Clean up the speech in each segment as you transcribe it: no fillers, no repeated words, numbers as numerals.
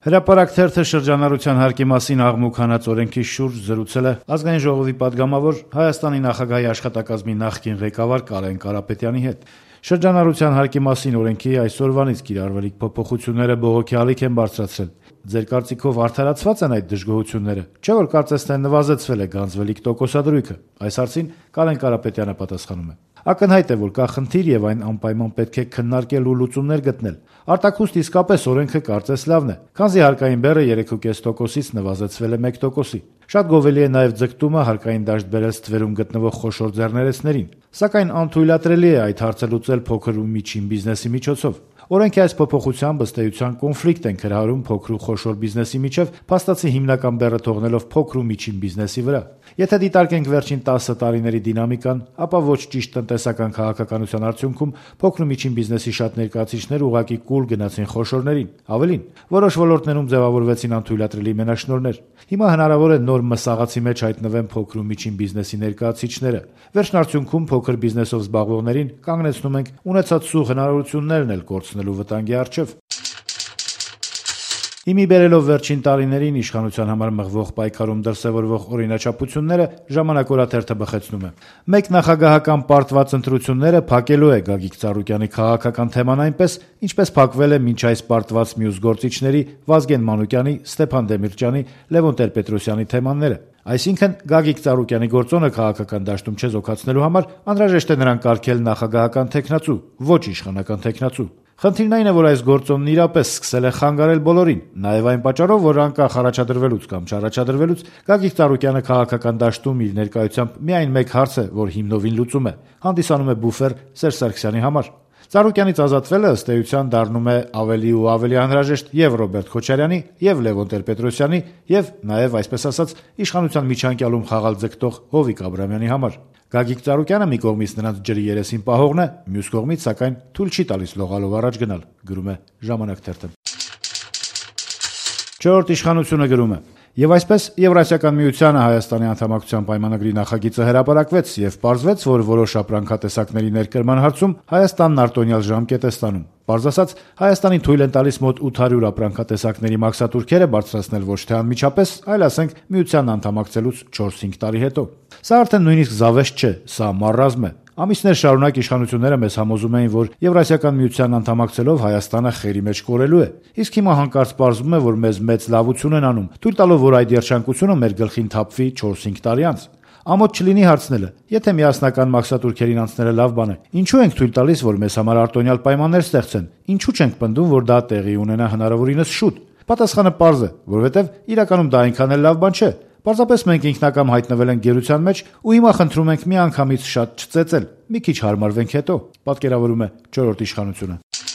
Հրապարակ թերթը շրջանառության հարկի մասին աղմուկ հանած օրենքի շուրջ զրուցել է Ազգային ժողովի պատգամավոր Հայաստանի նախագահի աշխատակազմի նախկին ղեկավար Կարեն Կարապետյանի հետ։ Շրջանառության հարկի մասին օրենքի այսօրվանից կիրառվելիք փոփոխությունները բողոքի ալիք են բարձրացրել։ Ձեր կարծիքով արդարացված են այդ դժգոհությունները, չէ՞ որ կարծես թե նվազեցվել է գանձվելիք տոկոսադրույքը։ Այս հարցին Կարեն Կարապետյանը պատասխանում է. Ակնհայտ է, որ կա խնդիր եւ այն անպայման պետք է քննարկել ու լուծումներ գտնել։ Արտաքուստ իսկապես օրենքը կարծես լավն է, քանզի հարկային բեռը 3.5%-ից նվազեցվել է 1%-ի։ Շատ գովելի է նաեւ ձգտումը հարկային դաշտ բերել ստվերում գտնվող խոշոր ձեռներեցներին, սակայն անթույլատրելի է այդ հարցը լուծել փոքր ու միջին բիզնեսի միջոցով։ Օրենքի այս փոփոխությամբ ըստ էության կոնֆլիկտ են հրահարում փոքր ու խոշոր բիզնեսի միջև, փաստացի հիմնական բեռը թողնելով փոքր ու միջին բիզնեսի վրա։ Եթե դիտարկենք վերջին 10 տարիների դինամիկան, ապա ոչ ճիշտ տնտեսական քաղաքականության արդյունքում փոքր ու միջին բիզնեսի շատ ներկայացուցիչներ ուղղակի կուլ գնացին խոշորներին։ Ավելին, որոշ ոլորտներում ձևավորվեցին անթույլատրելի մենաշնորհներ։ Հիմա հնարավոր է նոր մսաղացի մեջ հայտնվեն փոքր ու միջին բիզնեսի ներկայացուցիչները։ Վերջին արդյունքում փոքր բիզնեսով զբաղվողներին կանգնեցնում ենք ունեցած սուղ հնարավորություններն էլ կորցնելու վտանգի առջև։ Իմի բերելով վերջին տարիներին իշխանության համար մղվող պայքարում դրսևորվող օրինաչափությունները ժամանակ օրաթերթը բխեցնում է։ Մեկ նախագահական պարտված ընտրությունները փակելու է Գագիկ Ծառուկյանի քաղաքական թեման այնպես, ինչպես փակվել է մինչ այս պարտված մյուս գործիչների Վազգեն Մանուկյանի, Ստեփան Դեմիրճյանի, Լևոն Տեր-Պետրոսյանի թեմաները։ Այսինքն Գագիկ Ծառուկյանի գործոնը քաղաքական դաշտում չեզոքացնելու համար անհրաժեշտ է նրան կարգել նախագահական թեկնածու, ոչ իշխանական թեկնածու։ Խնդիրն այն է, որ այս գործոնն իրապես սկսել է խանգարել բոլորին, նաև այն պատճառով, որ անկախ առաջադրվելուց կամ չառաջադրվելուց Գագիկ Ծառուկյանը քաղաքական դաշտում իր ներկայությամբ միայն մեկ հարց է, որ հիմնովին լուծում է, հանդիսանում է բուֆեր Սերժ Սարգսյանի համար։ Ծառուկյանից ազատվելը ըստ էության դառնում է ավելի ու ավելի անհրաժեշտ եւ Ռոբերտ Քոչարյանի, եւ Լևոն Տեր-Պետրոսյանի, եւ նաեւ այսպես ասած իշխանության միջանկյալում խաղալ ձգտող Հովիկ Աբրամյանի համար։ Գագիկ Ծառուկյանը մի կողմից նրանց ջրի երեսին պահողն է, մյուս կողմից սակայն թույլ չի տալիս լողալով առաջ գնալ, գրում է Ժամանակ թերթը։ Չորրորդ իշխանությունը գրում է. Եվ այսպես Եվրասիական միությանը Հայաստանի անդամակցության պայմանագրի նախագիծը հրապարակվեց եւ պարզվեց, որ որոշ ապրանքատեսակների ներկրման հարցում Հայաստանն արտոնյալ ժամկետ է ստանում։ Պարզ ասած, Հայաստանին թույլ են տալիս մոտ 800 ապրանքատեսակների մաքսատուրքերը բարձրացնել ոչ թե անմիջապես, այլ ասենք միությանն անդամակցելուց 4-5 տարի հետո։ Սա արդեն նույնիսկ զավեշտ չէ, սա մարռազմ է։ Ամիսներ շարունակ իշխանությունները մեզ համոզում էին, որ Եվրասիական միությանն անդամակցելով Հայաստանը խերի մեջ կորելու է։ Իսկ հիմա հանկարծ պարզվում է, որ մեզ մեծ լավություն են անում, թույլ տալով, որ այդ երջանկությունը մեր գլխին թափվի 4-5 տարի անց։ Ամոթ չլինի հարցնելը, եթե միասնական մաքսատուրքերին անցնելը լավ բան է, ինչու ենք թույլ տալիս, որ մեզ համար արտոնյալ պայմաններ ստեղծեն, ինչու չենք պնդում, որ դա տեղի ունենա հնարավորինս շուտ։ Պատասխանը պարզ է, որովհետև իրականում դա այնքան էլ լավ բան չէ։ Պարզապես մենք ինքնակամ հայտնվել ենք գերության մեջ ու հիմա խնդրում ենք միանգամից շատ չծեծել, մի քիչ հարմարվենք հետո, պատկերավորում է չորրորդ իշխանությունը։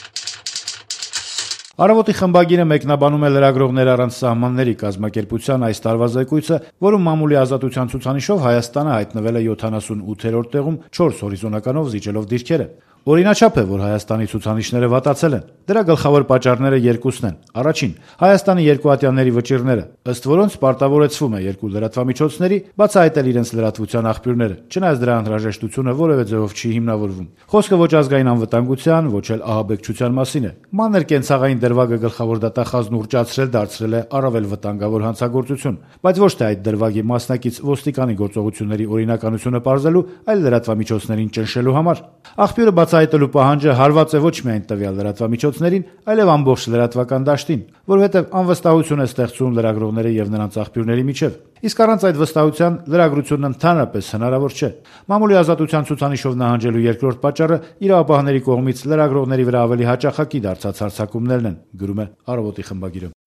Առավոտի խմբագիրը մեկնաբանում է լրագրողներ առանց սահմանների կազմակերպության այս տարվա զեկույցը, որում մամուլի ազատության ցուցանիշով Հայաստանը հայտնվել է 78-րդ տեղում 4 հորիզոնականով զիջելով դիրքերը։ Օրինաչափ է, որ Հայաստանի ցուցանիշները վատացել են։ Դրա գլխավոր պատճառները երկուսն են։ Առաջին, Հայաստանի երկուատյանների վճիռները, ըստ որոնց պարտավորեցվում է երկու լրատվամիջոցների բացահայտել իրենց լրատվության աղբյուրները, չնայած դրա անհրաժեշտությունը որևէ ձևով չի հիմնավորվում։ Խոսքը ոչ ազգային անվտանգության, ոչ էլ ահաբեկչության մասին է։ Մանր կենցաղային դրվագը գլխավոր դատախազն ուռճացրել դարձրել է առավել վտանգավոր հանցագործություն, բայց ոչ թե այդ դրվագի մասնակից ոստիկանի գործողությունների օրինականությունը պարզելու, այլ լրատվամիջոցներին ճնշելու համար։ Աղբյուրը բացահայտելու պահանջը հարված է ոչ միայն տվյալ լրատվամիջոցներին, այլև ամբողջ լրատվական դաշտին, որովհետև անվստահություն է ստեղծում լրագրողների եւ նրանց աղբյուրների միջև։ Իսկ առանց այդ վստահության լրագրությունն ընդհանրապես հնարավոր չէ։ Մամուլի ազատության ցուցանիշով նահանջելու երկրորդ պատճառը իրավապահների կողմից լրագրողների վրա ավելի հաճախակի դարձած հարձակումներն են, գրում է Առավոտի խմբագիրը։